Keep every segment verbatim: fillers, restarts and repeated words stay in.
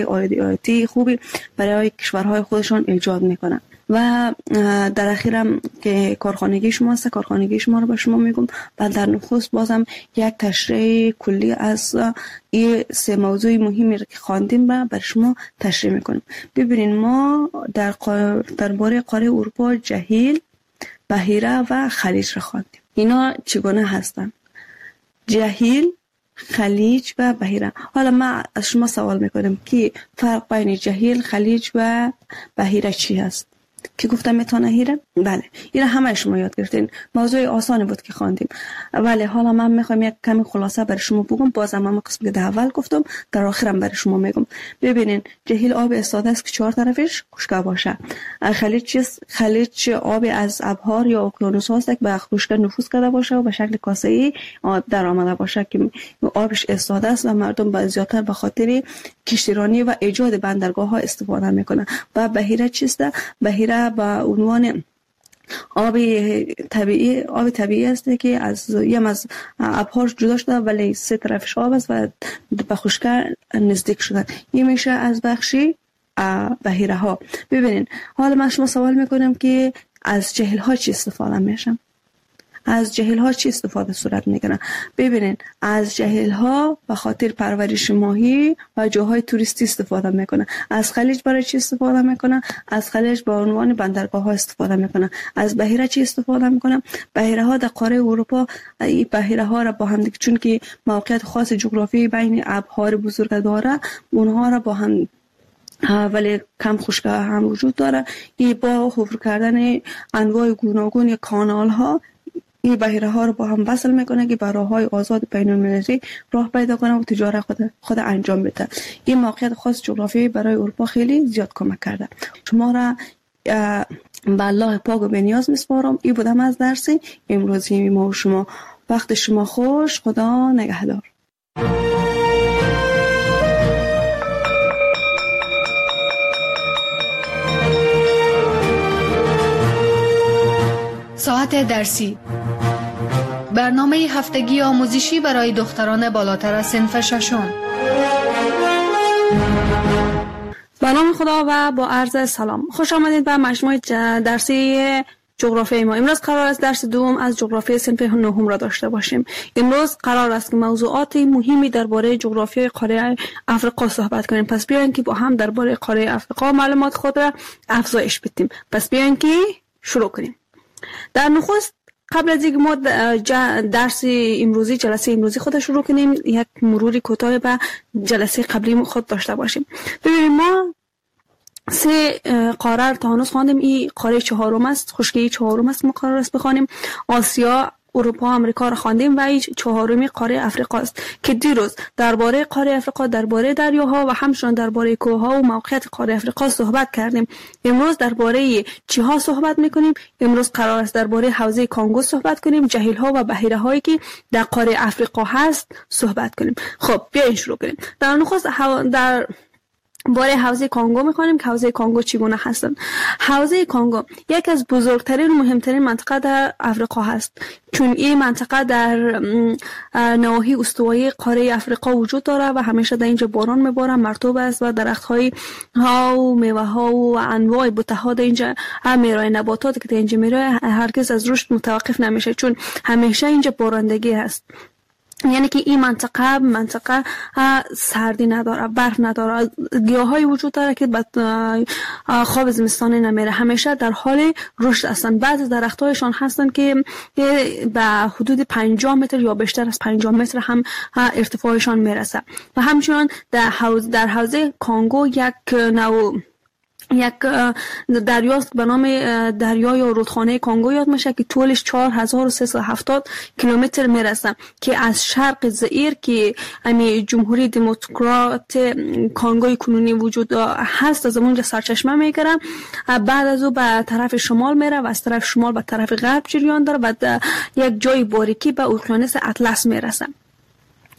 عایداتی خوبی برای کشورهای خودشان ایجاد میکنن. و در اخیرم که کارخانگی شما است، کارخانگی شما رو به شما میگم و در نخست بازم یک تشریح کلی از این سه موضوع مهمی که خواندیم و برای شما تشریح میکنیم. ببینید ما در درباره قاره اروپا جهیل، بحیره و خلیج را خواندیم. اینا چگونه هستند؟ جهیل، خلیج و بحیره. حالا ما از شما سوال میکنم که فرق بین جهیل، خلیج و بحیره چی هست؟ که گفتم میتونه هیره؟ بله، اینا همه شما یاد گرفتین. موضوع آسانی بود که خواندیم. ولی حالا من میخوام یک کمی خلاصه برای شما بگم. بازم من قسم که در اول گفتم در آخرم برای شما میگم. ببینین جهیل آب استاده است که چهار طرفش خشک باشه. خلیج چیست؟ خلیج آب از ابحار یا اقیانوس هست که به خشک نفوذ کرده باشه و به شکل کاسه‌ای آب در آمده باشه که آبش استاده است و مردم به زیادتر به خاطر کشتیرانی و ایجاد بندرگاه ها استفاده میکنن. و بحیره چیست؟ بحیره با عنوان آب طبیعی آب طبیعی است که از یم از ابحار جدا شده ولی سه طرفش آب است و به خشکی نزدیک شده. این میشه از بخشی بحیره ها. ببینین حالا من شما سوال میکنم که از جهیل ها چی استفاده میشم؟ از جهیل ها چی استفاده صورت میکنه؟ ببینین از جهیل ها به خاطر پرورش ماهی و جاهای توریستی استفاده میکنه. از خلیج برای چی استفاده میکنه؟ از خلیج به عنوان بندرگاه ها استفاده میکنه. از بحیره چی استفاده میکنه؟ بحیره ها در قاره اروپا این بحیره ها را با هم دیگه چون که موقعیت خاص جغرافیایی بین ابحار بزرگ داره اونها را با هم ولی کم خشک هم وجود داره. این با حفر کردن انواع گوناگون کانال ها این بحیره ها رو با هم وصل میکنه که برای راههای آزاد بین المللی راه پیدا کنه و تجارت خود خود انجام بده. این موقعیت خاص جغرافیایی برای اروپا خیلی زیاد کمک کرده. شما را به الله پاک و بنیاز میسپارم. این بودم از درس امروزی ما و شما. وقت شما خوش. خدا نگهدار. ساعت درسی، برنامه هفتگی آموزشی برای دختران بالاتر از صنف ششم. به نام خدا و با عرض سلام. خوش آمدید به مجموعه درسی جغرافیای ما. امروز قرار است درس دوم از جغرافیای صنف نهم را داشته باشیم. امروز قرار است که موضوعات مهمی درباره جغرافیای قاره آفریقا صحبت کنیم. پس بیاین که با هم درباره قاره آفریقا معلومات خود را افزایش بدیم. پس بیاین که شروع کنیم. در نخست قبل از اینکه ما درس امروزی جلسه امروزی خود شروع کنیم یک مروری کوتاه به جلسه قبلی خود داشته باشیم. ببینیم ما سه قاره تا هنوز خواندیم. این قاره چهارم است، خشکی چهارم است ما قرار است بخوانیم. آسیا، اروپا، آمریکا را خواندیم و این چهارمی قاره افریقا است که دیروز درباره قاره افریقا، درباره دریاها و همچنین درباره کوهها و موقعیت قاره افریقا صحبت کردیم. امروز درباره چی ها صحبت میکنیم؟ امروز قرار است درباره حوزه کانگو صحبت کنیم، جهیل ها و بحیره هایی که در قاره افریقا هست صحبت کنیم. خب بیاین شروع کنیم. در نخست در باره حوزه کانگو میخوانیم که حوزه کانگو چگونه هستند. حوزه کانگو یکی از بزرگترین و مهمترین منطقه در افریقا هست چون این منطقه در نواحی استوایی قاره افریقا وجود داره و همیشه در اینجا باران میباره، مرطوب است و درخت‌های ها و میوه ها و انواع بوته ها در اینجا میرای. نباتات که در اینجا میرای هرگز از رشد متوقف نمیشه چون همیشه اینجا بارندگی هست. یعنی که این منطقه منطقه سردی نداره، برف نداره، گیاهایی وجود داره که بعد خواب زمستانی نمیره، همیشه در حال رشد هستند. بعضی درختایشان هستن که به حدود پنجاه متر یا بیشتر از پنجاه متر هم ارتفاعشان میرسه. و همچنین در حوزه در حوزه کانگو یک نوع یک دریاست به نام دریای یا رودخانه کانگو یاد میشه که طولش چهار هزار و سیصد و هفتاد کیلومتر میرسه که از شرق زئیر که امی جمهوری دموکرات کانگوی کنونی وجود هست از اونجا سرچشمه میگیره، بعد از او به طرف شمال میره و از طرف شمال به طرف غرب جریان داره و یک جای باریکی به اقیانوس اطلس میرسه.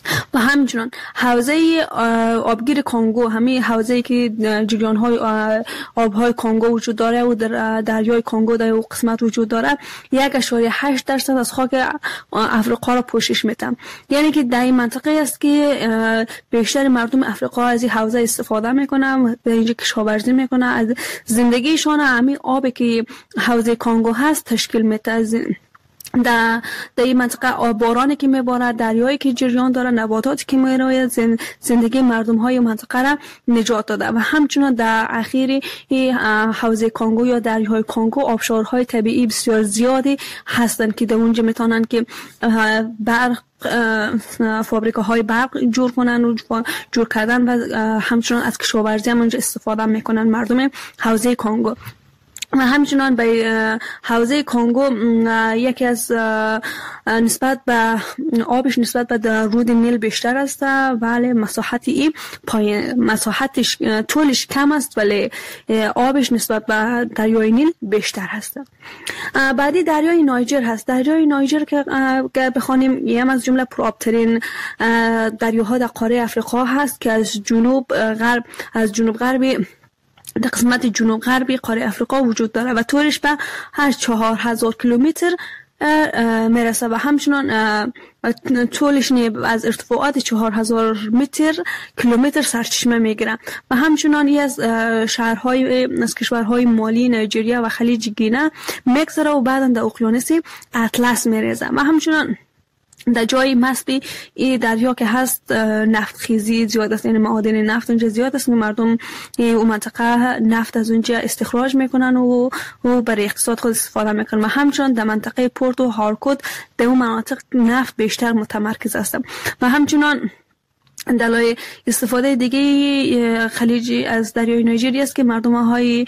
و همچنان حوزه آبگیر کانگو، همین حوزه‌ای که جریان‌های آب‌های کانگو وجود داره و در دریای کانگو در اون قسمت وجود داره، یک و هشت درصد از خاک افریقا را پوشش میده. یعنی که در این منطقه است که بیشتر مردم افریقا از این حوزه استفاده میکنن، در اینجا کشاورزی میکنن، از زندگیشان همین آبی که حوزه کانگو هست تشکیل میده. در در این منطقه بارانی که میبارد، دریایی که جریان داره، نباتاتی که میروید، زندگی مردم های منطقه را نجات داده. و همچنان در اخیر حوزه کانگو یا دریای کانگو آبشارهای طبیعی بسیار زیادی هستند که در اونجا میتونن که برق فابریکاهای برق جور کنن و جور کردن و همچنان از کشاورزی هم اونجا استفاده میکنن مردم حوزه کانگو. و همچنان به حوزه کانگو یکی از نسبت به آبش نسبت به رود نیل بیشتر است، ولی مساحتی پایین، مساحتش طولش کم است ولی آبش نسبت به دریای نیل بیشتر هست. بعدی دریای نایجر هست. دریای نایجر که بخوانیم یکی از جمله پرآبترین دریاها در قاره افریقا هست که از جنوب غرب از جنوب غربی در قسمت جنوب غربی قاره افریقا وجود داره و طولش به هر چهار هزار کیلومتر میرسه و همچنان طولش از ارتفاعات چهار هزار متر کیلومتر سرچشمه میگیره و همچنان ای از شهرهای از کشورهای مالی، نایجریا و خلیج گینه میگذره و بعدا در اقیانوس اطلس میریزه و همچنان در جای مستی این دریا که هست نفت خیزی زیاد است، یعنی معادن نفت اونجا زیاد است، مردم اون منطقه نفت از اونجا استخراج میکنن و و برای اقتصاد خود استفاده میکنن و همچنان در منطقه پورت و هارکوت در اون مناطق نفت بیشتر متمرکز است و همچنان دلایل استفاده دیگه خلیج از دریای نایجریا است که مردم های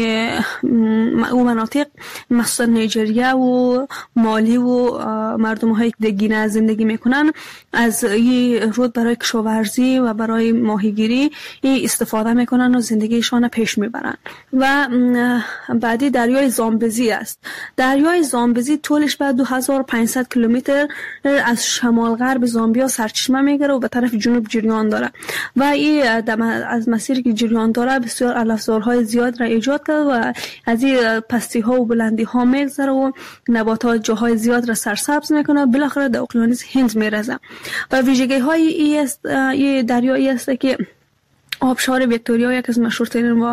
اون مناطق مخصوصا نایجریا و مالی و مردم های که گینه زندگی میکنن از این رود برای کشاورزی و برای ماهیگیری استفاده میکنن و زندگیشان پیش میبرن. و بعدی دریای زامبزی است. دریای زامبزی طولش به دو هزار و پانصد کیلومتر از شمال غرب زامبیا سرچشمه میگیره و به طرف جنوب جریان داره و این از مسیری که جریان داره بسیار علفزارهای زیاد را ایجاد کرده و از این پستی ها و بلندی ها میگذره و نباتات جاهای زیاد را سرسبز میکنه، بالاخره در اقیانوس هند میرسه. و ویژگی های این دریایی است که آبشار ویکتوریا یک از مشهورترین و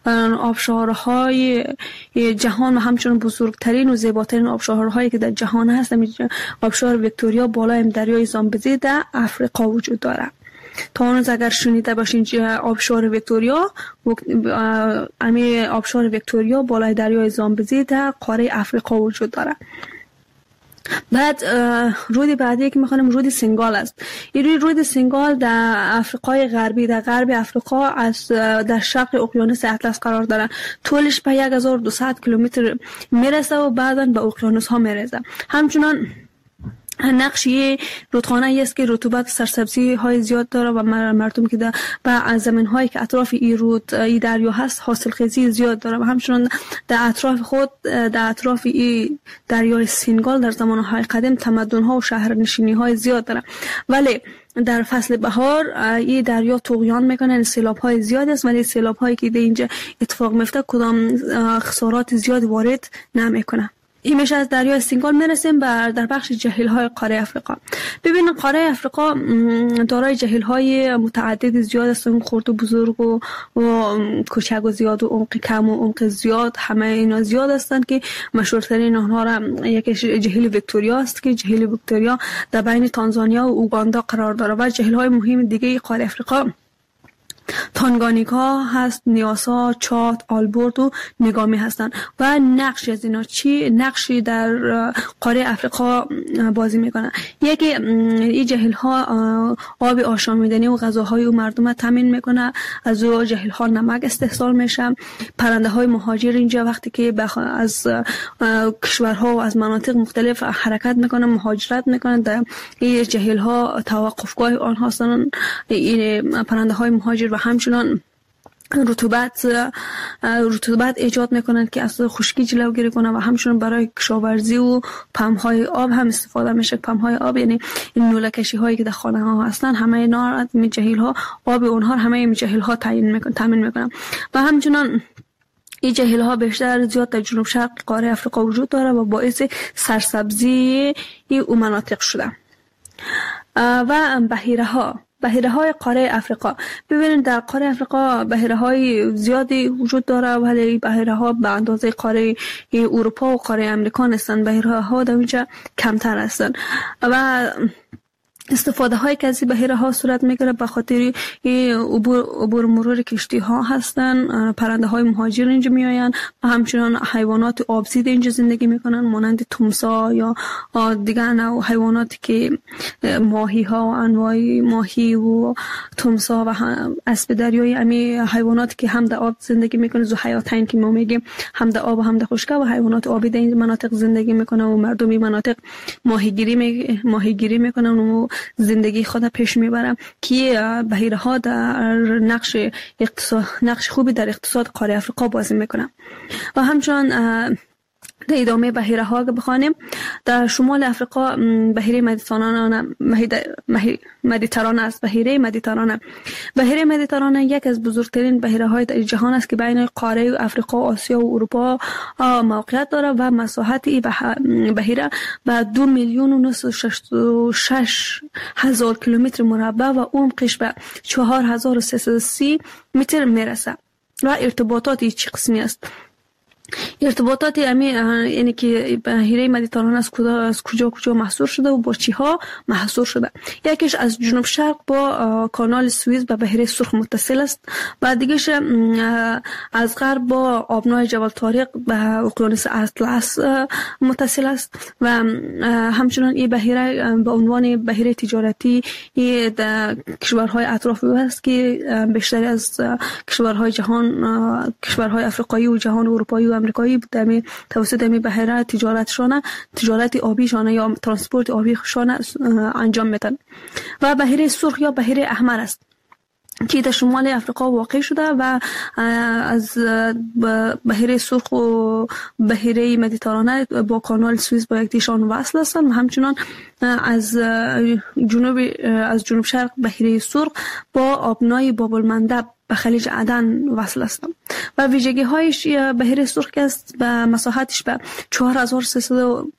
آبشارهای جهان و همچنین بزرگترین و زیباترین آبشارهایی که در جهان هست، آبشار ویکتوریا بالای دریای زامبزی در افریقا وجود داره. تا اون اگر شنیده باشین آبشار ویکتوریا، امی آبشار ویکتوریا بالای دریای زامبزی در قاره افریقا وجود داره. بعد رود بعدی که میخوانم رود سنگال است. این رود سنگال در افریقای غربی، در غرب افریقا از در شرق اقیانوس اطلس قرار داره. طولش به هزار و دویست کیلومتر میرسه و بعداً به اقیانوس ها میرسه. همچنان نقشی رودخانه است که رطوبت سرسبزی های زیاد داره و مردم که در زمین هایی که اطراف این رود این دریا هست حاصل خیزی زیاد داره و همچنان در اطراف خود در اطراف این دریای سنگال در زمان های قدیم تمدن ها و شهرنشینی های زیاد داره، ولی در فصل بهار این دریا طغیان میکنه، سیلاب های زیاد است، ولی سیلاب هایی که در اینجا اتفاق میفته کدام خسارات زیاد وارد نمیکنه. این میشه از دریای سنگال میرسیم بر در بخش جهیل های قاره افریقا. ببینید قاره افریقا دارای جهیل های متعدد زیاد است، اون خرد و بزرگ و, و کوچک و زیاد و عمق کم و عمق زیاد، همه اینا زیاد هستند که مشهورترین اونها را یکی جهیل ویکتوریا است که جهیل ویکتوریا در بین تانزانیا و اوگاندا قرار داره و جهیل های مهم دیگه قاره افریقا تانگانیکا هست، نیاسا، چاد، آلبورت و نگامی هستند و نقش از اینا چی نقشی در قاره افریقا بازی میکنن. یکی این جهیل ها آب آشامیدنی و غذاهای و مردم تامین میکنه، از او جهیل ها نمک استحصال میشه. پرنده های مهاجر اینجا وقتی که از کشورها و از مناطق مختلف حرکت میکنن، مهاجرت میکنن، در این جهیل ها توقفگاه آنها هستند. این پرنده های مهاجر و همچنان رطوبت رطوبت ایجاد میکنند که اصلا خشکی جلوگیری کنه و همچنین برای کشاورزی و پمپ‌های آب هم استفاده میشه. پمپ‌های آب یعنی این نوله‌کشی هایی که در خانه ها هستن، همه اینا می جهیل ها آب اونها همه می جهیل ها تعیین میکنن تامین میکنن و همچنین این جهیل ها بیشتر زیاد در جنوب شرق قاره افریقا وجود داره و باعث سرسبزی این مناطق شده. و بحیره ها بحیره های قاره افریقا، ببینید در قاره افریقا بحیره های زیادی وجود داره ولی بحیره ها به اندازه قاره اروپا و قاره امریکا نیستن. بحیره ها در اونجا کمتر هستن و استفاده های که از این بحیره ها صورت میگیره به خاطر عبور عبور مرور کشتی ها هستن. پرنده های مهاجر اینجا میآیند و همچنین حیوانات آبزیده اینجا زندگی میکنن مانند تمساح یا دیگر نوع حیواناتی که ماهی ها و انواع ماهی و تمساح و اسب دریایی، امی حیواناتی که هم در آب زندگی میکنن، ذوحیاتین که ما میگیم، هم در آب و هم در خشکی، و حیوانات آبی در این مناطق زندگی میکنن و مردم این مناطق ماهیگیری می... ماهیگیری میکنن و زندگی خود پیش میبرم که بحیره ها در نقش اقتصاد نقش خوبی در اقتصاد قاره افریقا بازی میکنن. و همچنین در ادامه بحیره ها که بخوانیم، در شمال افریقا بحیره مدیترانه مدیترانه است. بحیره مدیترانه بحیره مدیترانه یک از بزرگترین بحیره های جهان است که بین قاره افریقا، آسیا و اروپا موقعیت دارد و مساحت این بحیره به دو میلیون و نصف و شش هزار کیلومتر مربع و عمقش به چهار هزار و سیصد و سی متر میرسه. و ارتباطات چه قسمی است؟ ارتباطات امی یعنی که بحیره مدیترانه از کجا از کجا کجا محصور شده و با چی ها محصور شده؟ یکیش از جنوب شرق با کانال سوئیز به بحیره سرخ متصل است و دیگهش از غرب با آبنای جبل طارق به اقیانوس اطلس متصل است و همچنین این بحیره به عنوان بحیره تجارتی در کشورهای اطراف است که بیشتر از کشورهای جهان کشورهای افریقایی و جهان اروپایی و امریکایی در توسط می بحیره تجارتشان تجارت آبیشان یا ترانسپورت آبیشان انجام میدن. و بحیره سرخ یا بحیره احمر است که در شمال افریقا واقع شده و از بحیره سرخ و بحیره مدیترانه با کانال سوئیس با یکدیشان وصل هستند و همچنان از جنوب از جنوب شرق بحیره سرخ با آبنای باب المندب به خلیج عدن وصل هستند و ویژگی هایش بحیره سرخ است به مساحتش به چهار هزار و سیصد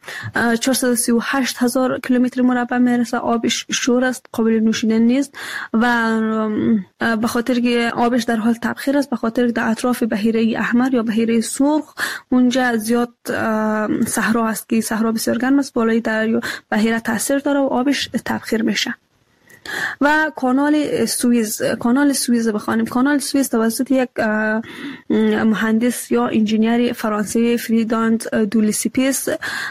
و سی و هشت هزار کیلومتر مربع میرسه. آبش شور است، قابل نوشیدن نیست و به خاطر که آبش در حال تبخیر است، به خاطر در اطراف بحیره احمر یا بحیره سرخ اونجا زیاد صحرا است که صحرا بسیار گرم است، بالای دریا بحیره تاثیر داره و آبش تبخیر میشه. و کانال سوئیز کانال سوئیز بخوانیم. کانال سوئیز توسط یک مهندس یا انجینیر فرانسوی فریداند دولیسیپیس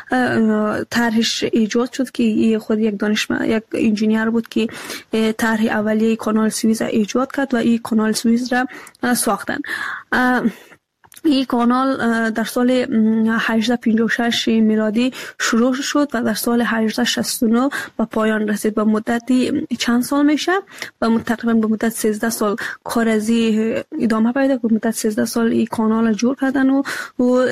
طرحش ایجاد شد که خود یک دانشمند یک انجینیر بود که طرح اولیه کانال سوئیز را ایجاد کرد و این کانال سوئیز را ساختن. این کانال در سال هجده پنجاه و شش میلادی شروع شد و در سال هجده شصت و نه به پایان رسید. به مدتی چند سال میشه و تقریبا به مدت سیزده سال کار از ادامه پیدا کرد. به مدت سیزده سال این کانال جور کردن و, و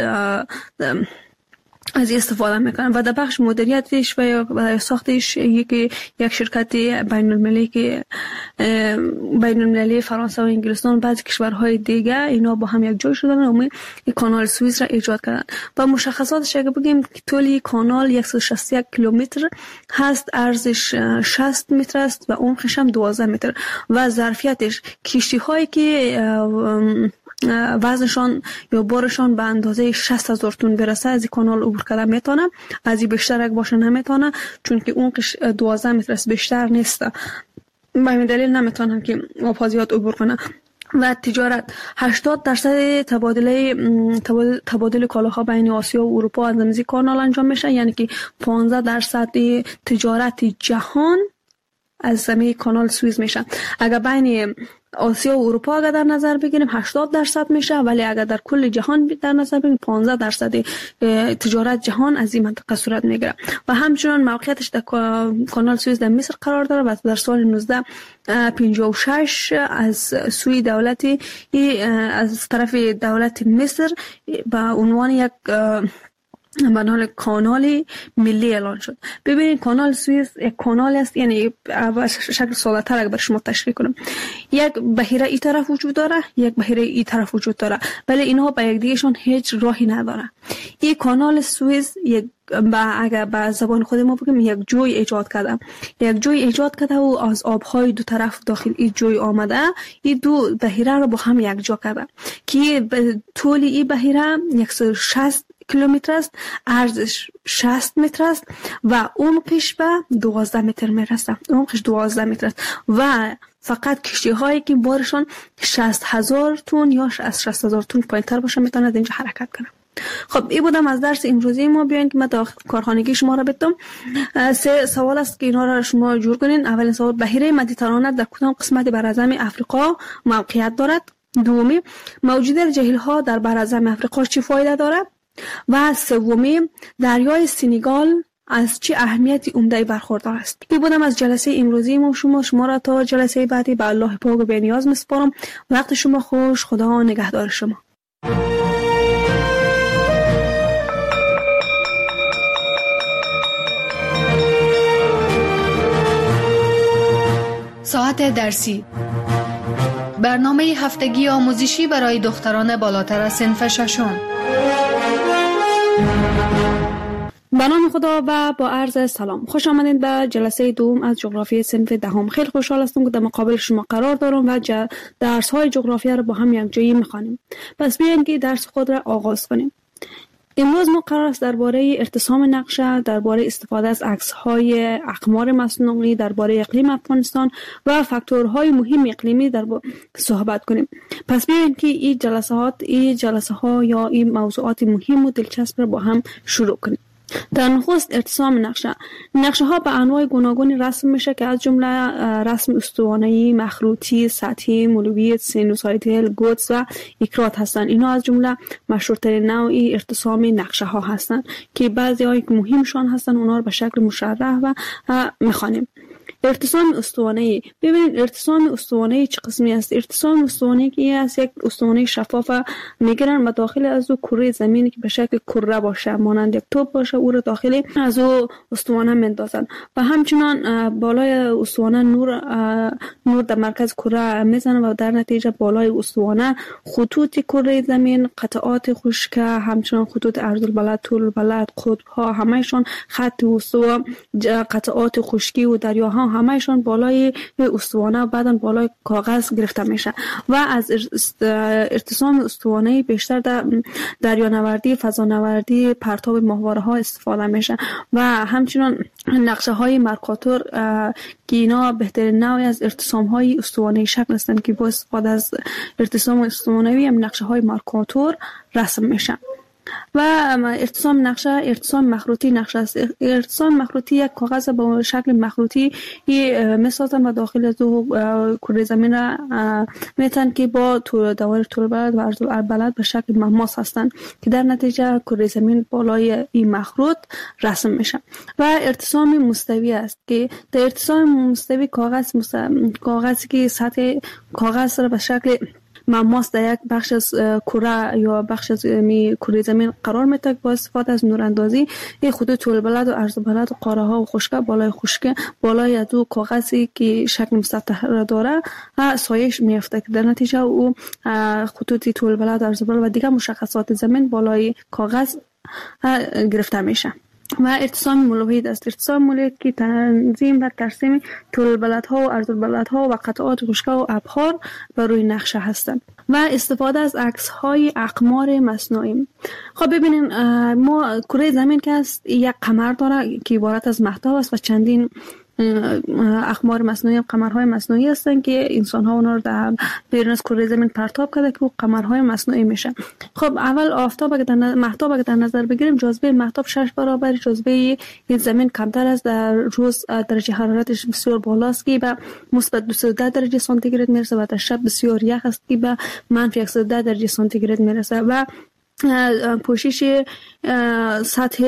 از استفاده میکنن و در بخش مدیریتش و ساختش یک یک شرکت بین المللی که بین المللی فرانسه و انگلستان و بعضی کشورهای دیگه اینا با هم یک جای شدن و این کانال سوئیس را ایجاد کردن. و مشخصاتش اگه بگیم طول کانال صد و شصت و یک کیلومتر هست، عرضش شصت متر است و عمقش هم دوازده متر و ظرفیتش کشتی هایی که وزنشان یا بارشان به اندازه شصت هزار تن برسه از این کانال عبور کردن میتونه، از این بیشتر اگه باشه نمیتونه چون که عمقش دوازده متر است، بیشتر نیست. به این دلیل نمیتونن که آبها زیاد عبور کنه. و تجارت هشتاد درصد تبادله تبادل کالاها بین آسیا و اروپا از این کانال انجام میشه، یعنی که پانزده درصد تجارت جهان از زمین کانال سوئیس میشه. اگر بین آسیا و اروپا اگر در نظر بگیریم هشتاد درصد میشه، ولی اگر در کل جهان در نظر بگیریم پانزده درصد تجارت جهان از این منطقه صورت میگیره. و همچنان موقعیتش در کانال سوئیس در مصر قرار داره و در سال نوزده پنجاه و شش از سوی دولتی از طرف دولت مصر به عنوان یک به نام کانال ملی اعلان شد. ببینید کانال سوئیس یک کانال است، یعنی به شکل ساده تر اگر شما تشریح کنم، یک بحیره ای طرف وجود داره، یک بحیره ای طرف وجود داره، ولی اینها به یک دیگهشون هیچ راهی نداره. این کانال سوئیس یک با اگر به زبان خود ما بگیم یک جوی ایجاد کرده، یک جوی ایجاد کرده و از آبهای دو طرف داخل این جوی آمده این دو بحیره رو با هم یک جا کرده که طول این بحیره صد و شصت کیلومتر است، عرضش شصت متر است و عمقش به دوازده متر میرسه. عمقش دوازده متر است و فقط کشتی هایی که بارشان شصت هزار تن یا از شصت هزار تن پایینتر باشه میتونند اینجا حرکت کنه. خب این بودم از درس امروزی ما. بیاین که من داخل کارخانگی شما را بدم. سه سوال است که اینا را شما جور کنین. اولین سوال، بحیره مدیترانه در کدام قسمت براعظم افریقا موقعیت دارد؟ دومی، موجودیت جهیل ها در براعظم افریقا چه فایده دارد؟ و سومی، دریای سنگال از چه اهمیتی عمده برخوردار است؟ این بودم از جلسه امروزی ما. شما شما را تا جلسه بعدی به الله پاک و بی‌نیاز میسپارم. وقت شما خوش. خدا نگهدار شما. ساعت درسی، برنامه هفتگی آموزشی برای دختران بالاتر از صنف ششم. به نام خدا و با عرض سلام. خوش آمدید به جلسه دوم از جغرافی صنف دهم. خیلی خوشحال هستم که در مقابل شما قرار دارم و ج... درس های جغرافیا را با هم یک جایی میخوانیم. پس بیاین که درس خود را آغاز کنیم. امروز ما قرار است درباره ارتسام نقشه، درباره استفاده از عکس‌های اقمار مصنوعی، درباره اقلیم افغانستان و فاکتورهای مهم اقلیمی در صحبت کنیم. پس بیاین که این جلسات، این جلسه ها یا این موضوعات مهم و دلچسب را با هم شروع کنیم. در نخست ارتسام نقشه. نقشه ها به انواع گوناگونی رسم میشه که از جمله رسم استوانه‌ای، مخروطی، سطحی، مولویت، سینوسویدال، گودز و اکرات هستند. اینا از جمله مشهورترین نوعی ارتسام نقشه ها هستند که بعضی هایی که مهمشان هستند اونا رو به شکل مشرح و میخوانیم. ارتسام استوانه‌ای. ببینید ارتسام استوانه‌ای چه قسمی است؟ ارتسام استوانه‌ای که است یک استوانه شفاف میگیرن و داخل از او کره زمینی که به شکل کره باشه، مانند یک توپ باشه، او را داخل از او استوانه میندازن و همچنان بالای استوانه نور نور در مرکز کره میزنن و در نتیجه بالای استوانه خطوط کره زمین، قطعات خشک، همچنان خطوط عرض البلد، طول البلد، قطب‌ها، همه‌شون خط استوا، قطعات خشکی و دریاها همه‌شون بالای استوانه و بعداً بالای کاغذ گرفته میشه و از ارتسام استوانه‌ای بیشتر در دریانوردی، فضانوردی، پرتاب ماهواره‌ها استفاده میشه و همچنان نقشه های مرکاتور که اینا بهترین نوعی از ارتسام های استوانه‌ای شکل هستند که با استفاده از ارتسام استوانه‌ای هم نقشه های مرکاتور رسم میشن. و ارتسام نقشه، ارتسام مخروطی نقشه است. ارتسام مخروطی یک کاغذ با شکل مخروطی میسازن و داخل از او کره زمین را میتن که با دوائر طول البلد و عرض البلد به شکل مماس هستند که در نتیجه کره زمین بالای این مخروط رسم میشه. و ارتسام مستوی است که در ارتسام مستوی کاغذ مستوی کاغذی که سطح کاغذ را به شکل مماس در یک بخش از کره یا بخش از می کره زمین قرار میده با استفاده از نوراندازی این خطوط طول البلد و عرض البلد و قاره ها و خشکه بالای خشکه بالای از او کاغذی که شکل مسطح را داره سایش میفته که در نتیجه او خطوط طول البلد و عرض البلد و دیگر مشخصات زمین بالای کاغذ گرفته میشه. و ارتسام مولویت است. ارتسام مولویت که تنظیم و ترسیم طول البلدها و عرض البلدها و قطعات خشک و ابحار بر روی نقشه هستند. و استفاده از عکس های اقمار مصنوعی. خب ببینین ما کره زمین که است یک قمر داره که عبارت از مهتاب است و چندین اقمار مصنوعی هم قمرهای مصنوعی هستند که انسان ها اونا رو در بیرون از کره زمین پرتاب کرده که قمرهای مصنوعی میشه. خب اول آفتاب اگه در مهتاب اگه در نظر بگیریم، جاذبه مهتاب شش برابر جاذبه زمین کمتر است. در روز درجه حرارتش بسیار بالاست که به مثبت دویست و ده درجه سانتیگراد میرسه و در شب بسیار یخ است که به منفی صد و ده درجه سانتیگراد میرسه و پوشش سطح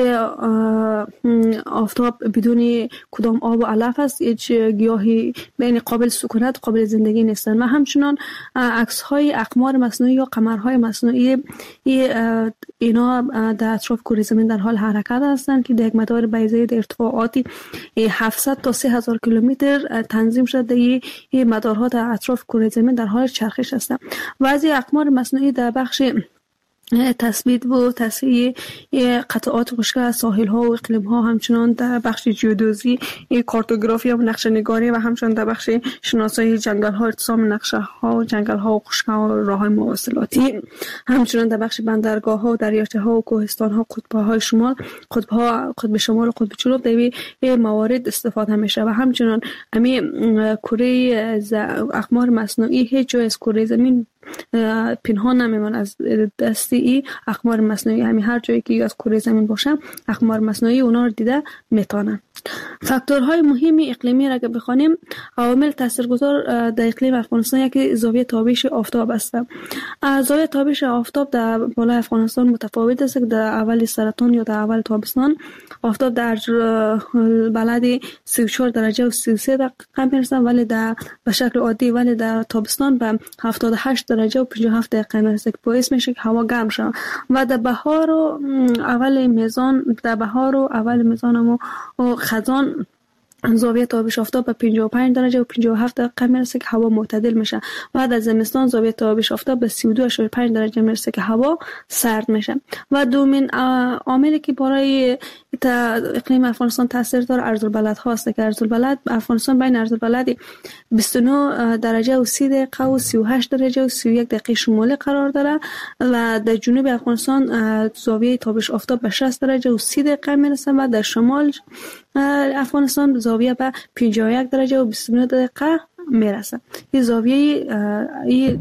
آفتاب بدون کدام آب و علف است. هیچ گیاهی بین قابل سکونت قابل زندگی نیستند. و همچنان عکس های اقمار مصنوعی یا قمرهای مصنوعی اینا در اطراف کره زمین در حال حرکت هستند که در یک مدار بیضه‌ای در ارتفاعاتی هفتصد تا سه هزار کیلومتر تنظیم شده. این مدارها در اطراف کره زمین در حال چرخش هستند. و از اقمار مصنوعی در بخش تثبیت و تصحیح قطعات خشک ساحل ها و اقلیم ها، همچنان در بخش جیودوزی کارتوگرافی و نقشه نگاری و همچنان در بخش شناسایی جنگل ها، ارتسام نقشه ها و جنگل ها و خشک ها و راه های مواصلاتی، همچنان در بخش بندرگاه ها و دریاچه ها و کوهستان ها، قطب های شمال، قطب ها، قطب شمال و قطب جنوب در این موارد استفاده میشه. و همچنان امی کره اقمار مصنوعی هیچ جای از کره زمین پنهان نمیمونه از دست ای اقمار مصنوعی. همین هر جایی که از کره زمین باشه اقمار مصنوعی اونا رو دیده میتونن. فاکتورهای مهم اقلیمی را که بخوانیم، عوامل تاثیرگذار در اقلیم افغانستان یکی زاویه تابش آفتاب است. زاویه تابش آفتاب در بالای افغانستان متفاوت است. در اول سرطان یا در اول تابستان آفتاب در بلد سی و چهار درجه و سی و سه دقیقه میرسه، ولی در به شکل عادی ولی در تابستان به هفتاد و هشت درجه و پنجاه و هفت دقیقه میرسه که باعث میشه که هوا گرم شه. و در بهار و اول میزان در بهار و اول میزان و خزان زاویه تابش آفتاب به پنجاه و پنج درجه و پنجاه و هفت دقیقه میرسه که هوا معتدل میشه. و در زمستان زاویه تابش آفتاب به سی و دو و پنج درجه میرسه که هوا سرد میشه. و دومین عاملی که برای اقلیم افغانستان تاثیر داره ارذالبلد ها است که ارذالبلد افغانستان بین ارذالبلد بیست و نه درجه و سی دقیقه و سی و هشت درجه و سی و یک دقیقه شمالی قرار داره. و در جنوب افغانستان زاویه تابش آفتاب به شصت درجه و سی دقیقه میرسه و در شمال افغانستان زاویه به پنجاه و یک درجه و بیست و نه دقیقه میرسه. این زاویه این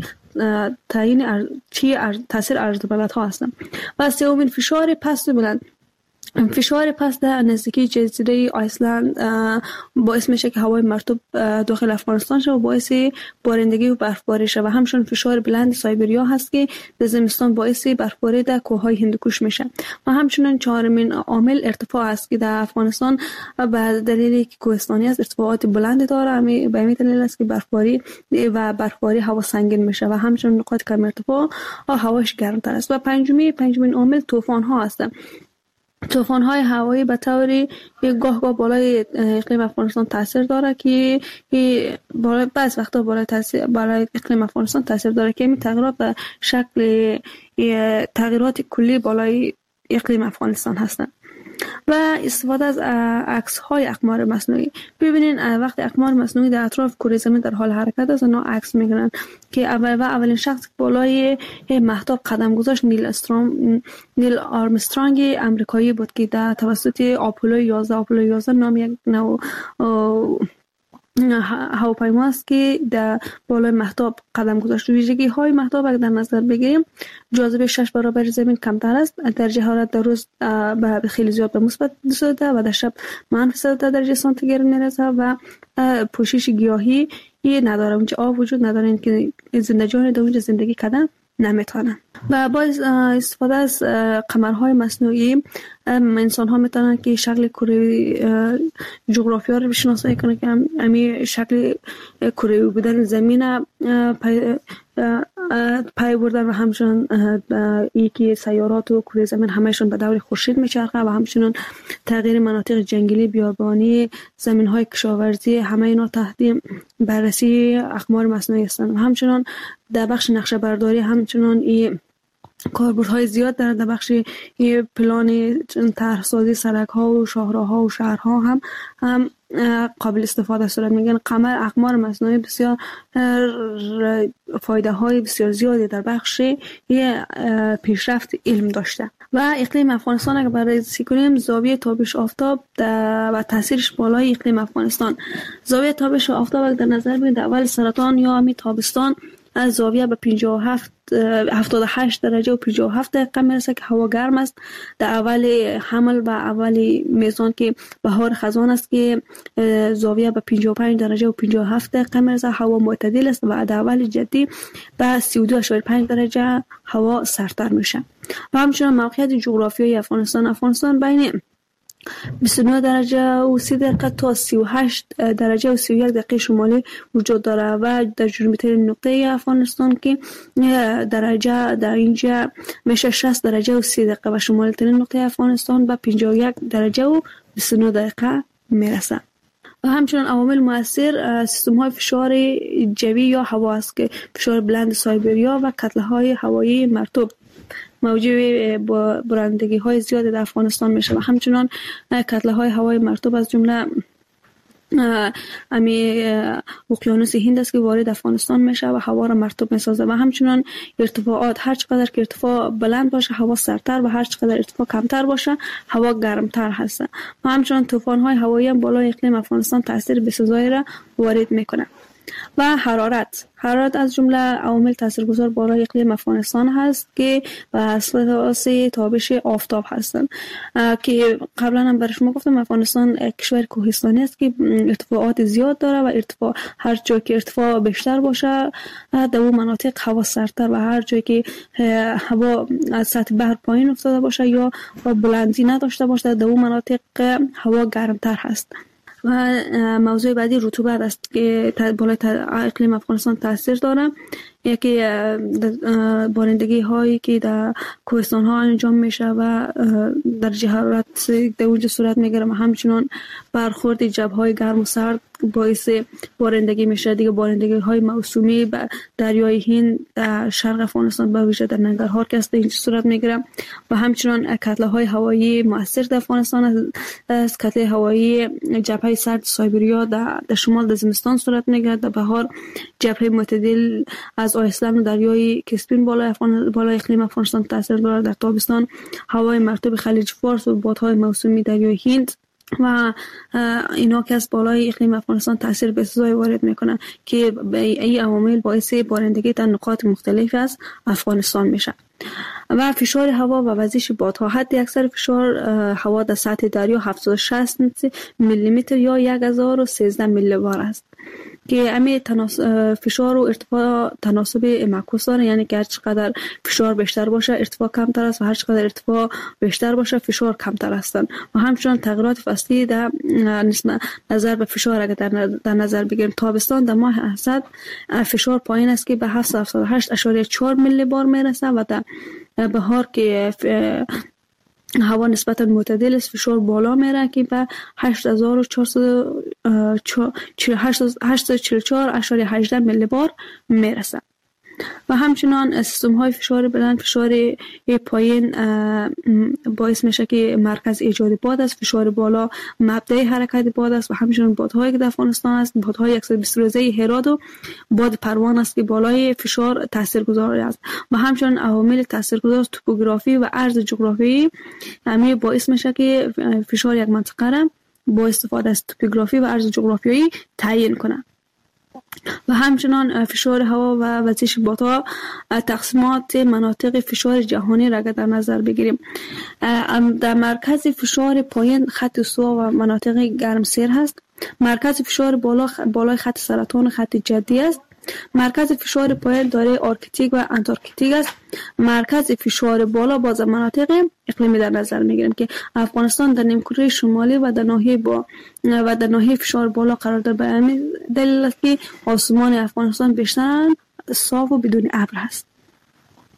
تعیین چی تاثیر ارذالبلد ها هستن. و سومین فشار پست و بلند. فشار پست در نزدیکی جزیره آیسلند باعث میشه که هوای مرطوب داخل افغانستان شه و باعث بارندگی و برفباری شه. و همچنین فشار بلند سایبریا هست که در زمستان باعث برفباری در کوههای هندوکش میشه. و همچنین چهارمین عامل ارتفاع است که در افغانستان به دلیلی که کوهستانی است ارتفاعات بلند داره، همین به همین دلیل است که برفباری و برفباری هوا سنگین میشه. و همچنین نقاط کم ارتفاع هواش گرمتر است. و پنجمی پنجمین عامل طوفان ها هستند. طوفان های هوایی به طوری گاه گاه بالای اقلیم افغانستان تاثیر داره که بالای بعض وقتا بالای تاثیر بالای اقلیم افغانستان تاثیر داره که این تغییرات به شکل تغییرات کلی بالای اقلیم افغانستان هستند. و استفاده از عکس های اقمار مصنوعی. ببینین وقتی اقمار مصنوعی در اطراف کره زمین در حال حرکت است اونا عکس میگیرن که اول و اولین شخص بالای مهتاب قدم گذاشت نیل استرام نیل آرمسترانگ امریکایی بود که در توسط آپولو یازده آپولو یازده نام یک نوع هواپیما است که در بالای مهتاب قدم گذاشت. ویژگی های مهتاب اگر در نظر بگیریم، جاذبه شش برابر زمین کمتر است، درجه حرارت در روز به خیلی زیاد به مثبت دویست و ده و در شب منفی صد و ده درجه سانتیگراد میرسه. و پوشش گیاهی نداره، اونجا آب وجود نداره که زندگیان در اونجا زندگی کردن نمیتونن. و با استفاده از قمرهای مصنوعی انسان ها میتونن که شکل کره جغرافیا رو بشناسایی کنن که همین شکل کره بودن زمین پی, پی بردن و همچنان یکی سیارات و کره زمین همهشون به دور خورشید میچرخه و همچنان تغییر مناطق جنگلی بیابانی زمین های کشاورزی همه اینا تحت بررسی اقمار مصنوعی هستند. و همچنان در بخش نقشه برداری همچنان این کاربردهای زیاد در در بخش پلان طرحسازی سرک ها و شاهراها و شهرها هم هم قابل استفاده صورت میگیرن. قمر اقمار مصنوعی بسیار فایده های بسیار زیادی در بخش پیشرفت علم داشته و اقلیم افغانستان اگر بررسی کنیم زاویه تابش آفتاب و تاثیرش بالای اقلیم افغانستان. زاویه تابش آفتاب در نظر بگیرید اول سرطان یا امی تابستان از زاویه به پنجاه و هفت هفتاد و هشت درجه و پنجاه و هفت دقیقه میرسه که هوا گرم است. در اول حمل و اول میزان که بهار خزان است که زاویه به پنجاه و پنج درجه و پنجاه و هفت دقیقه میرسه، هوا معتدل است و در اول جدی به سی و دو و پنج درجه هوا سردتر میشه. و همچنین موقعیت جغرافیایی افغانستان افغانستان بین بیست و نه درجه و سی دقیقه تا سی و هشت درجه و سی و یک دقیقه شمالی وجود داره و در جنوبی ترین نقطه افغانستان که درجه در اینجا میشه شصت درجه و سی دقیقه و شمالی ترین نقطه افغانستان به پنجاه و یک درجه و بیست و نه دقیقه میرسه. و همچنین عوامل مؤثر سیستم های فشار جوی یا هوا است که فشار بلند سایبریا و کتله های هوایی مرطوب موجب با برندگی های زیاد در افغانستان میشه و همچنان کتله های هوای مرطوب از جمله امی اقیانوس هند است که وارد افغانستان میشه و هوا را مرطوب میسازه و همچنان ارتفاعات هر چقدر که ارتفاع بلند باشه هوا سردتر و هر چقدر ارتفاع کمتر باشه هوا گرمتر هست و همچنان طوفان های هوایی هم بالای اقلیم افغانستان تاثیر بسزایی را وارد میکنه. و حرارت حرارت از جمله عوامل تاثیرگذار بالای اقلیم افغانستان هست که واسه تابش آفتاب هستند که قبلا هم برای شما گفتم افغانستان کشور کوهستانی است که ارتفاعات زیاد داره و ارتفاع هر جایی که ارتفاع بیشتر باشه در اون مناطق هوا سردتر و هر جایی که هوا از سطح بحر پایین افتاده باشه یا بلندی نداشته باشه در اون مناطق هوا گرمتر هست. و موضوع بعدی رطوبت است که بالای اقلیم افغانستان تاثیر داره. یکی بارندگی هایی که در کوهستان ها انجام میشه و درجه حرارت در اونجا صورت میگیره و همچنان برخورد جبهه های گرم و سرد باعث بارندگی میشه. دیگه بارندگی های موسومی به دریای هند در شرق افغانستان به ویژه در ننگرهار که است اینجا صورت میگیره و همچنان کتله های هوایی مؤثر در افغانستان از کتله هوایی جبهه سرد سایبریا در شمال در زمستان صورت میگیره. در بهار جبهه معتدل از آیسلند و دریای کسپین بالای افغان بالای اقلیم افغانستان تاثیر داره. در تابستان هوای مرطوب خلیج فارس و بادهای موسومی دریای هند و اینا که از بالای اقلیم افغانستان تاثیر بسزایی وارد میکنن که این عوامل باعث بارندگی در نقاط مختلف از افغانستان میشه. و فشار هوا و وزش بادها حد اکثر فشار هوا در سطح دریا هفتصد و شصت میلی متر یا هزار و سیزده میلی بار است که امی تناس... فشار و ارتفاع تناسب معکوس داره، یعنی که هر چقدر فشار بیشتر باشه ارتفاع کمتر است و هر چقدر ارتفاع بیشتر باشه فشار کمتر هستند. و همچنین تغییرات فصلی در نظر به فشار اگر در, در نظر بگیریم تابستان در ماه اسد فشار پایین است که به هفتصد و هفتاد و هشت و چهار میلی بار میرسه و در بهار که هوا نسبتا معتدل است فشار بالا میره که به هشت هزار و چهارصد و چهل و چهار و هجده میلی بار میرسه. و همچنان سیستم های فشار بلند فشار پایین باعث میشه که مرکز ایجاد باد است، فشار بالا مبدأ حرکت باد است و همچنان بادهایی که در افغانستان است بادهای صد و بیست روزه هرات و باد پروان است که بالای فشار تاثیرگذار است. و همچنان عوامل تاثیرگذار توپوگرافی و عرض جغرافیایی همین باعث میشه که فشار یک منطقه را با استفاده از توپوگرافی و عرض جغرافیایی تعیین کنه. و همچنان فشار هوا و وزش بادها تقسیمات مناطق فشار جهانی را در نظر بگیریم. در مرکز فشار پایین خط استوا و مناطق گرمسیر هست. مرکز فشار بالا بالای خط سرطان خط جدی است. مرکز فشار پایین داره آرکتیک و انتارکتیک است. مرکز فشار بالا باز مناطق اقلیمی در نظر میگیریم که افغانستان در نیمکره شمالی و در ناحیه با و در ناحیه فشار بالا قرار داره. به همین دلیل است که آسمان افغانستان بیشتر صاف و بدون ابر است.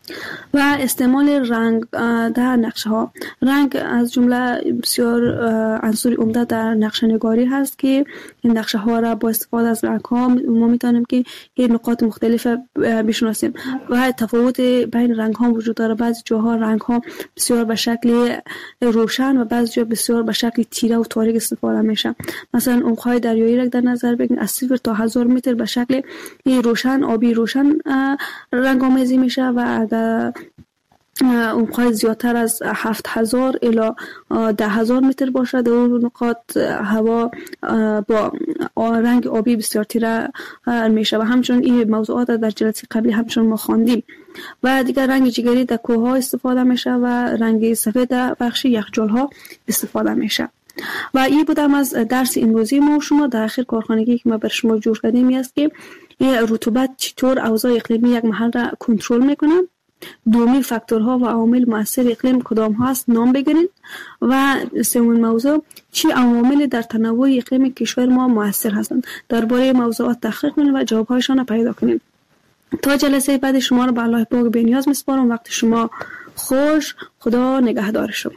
و استعمال رنگ در نقشه ها. رنگ از جمله بسیار عنصر عمده در نقشه نگاری هست که این نقشه ها را با استفاده از رنگ ها ما میتونیم که این نقاط مختلف بشناسیم و تفاوت بین رنگ ها وجود داره. بعضی جاها رنگ ها بسیار به شکل روشن و بعضی جا بسیار به شکل تیره و تاریک استفاده میشه. مثلا عمق‌های دریایی را در نظر بگیرید، از صفر تا هزار متر به شکل روشن آبی روشن رنگ آمیزی میشه و اگر عمق‌های زیادتر از هفت هزار الی ده هزار متر باشد در اون نقاط هوا با رنگ آبی بسیار تیره میشه و همچنین این موضوعات در جلسه قبلی همچنین ما خواندیم. و دیگر رنگ جگری در کوه ها استفاده میشه و رنگ سفید در بخش یخچال ها استفاده میشه. و این بودم از درس امروزی ما. شما در آخر کارخانگی که ما بر شما جور کردیم است که این رطوبت چطور اوضاع اقلیمی یک محل را کنترل میکنه، دومی فاکتورها و عوامل مؤثر اقلیم کدام هست نام بگیرید و سومین موضوع چی عوامل در تنوع اقلیم کشور ما مؤثر هستند. درباره موضوعات تحقیق کنید و جوابهایشان را پیدا کنید. تا جلسه بعد شما را به الله پاک بی‌نیاز میسپارم. وقت شما خوش. خدا نگهدار شما.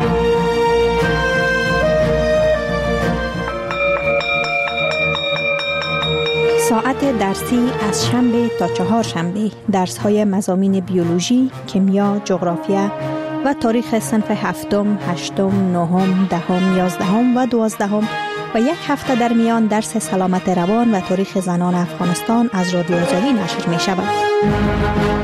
ساعت درسی از شنبه تا چهار شنبه درس های مضامین بیولوژی، کیمیا، جغرافیا و تاریخ صنف هفتم، هشتم، نهم، دهم، یازدهم و دوازدهم و یک هفته در میان درس سلامت روان و تاریخ زنان افغانستان از رادیو آزادی نشر می شود.